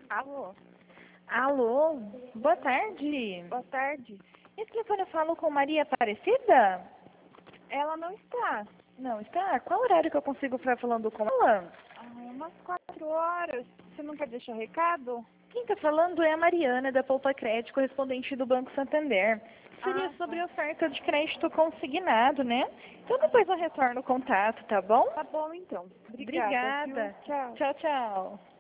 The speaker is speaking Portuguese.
Alô, Alô, boa tarde. boa tarde. Esse telefone eu falo com Maria Aparecida? Ela não está. Não, está? Qual horário que eu consigo estar falando com ela? Umas 4 horas. Você não quer deixar recado? Quem está falando é a Mariana, da Poupa Crédito, correspondente do Banco Santander. Seria sobre Tá. oferta de crédito consignado, né? Então depois eu retorno o contato, tá bom? Tá bom então. Obrigada, viu? Obrigada. Tchau. Tchau, tchau.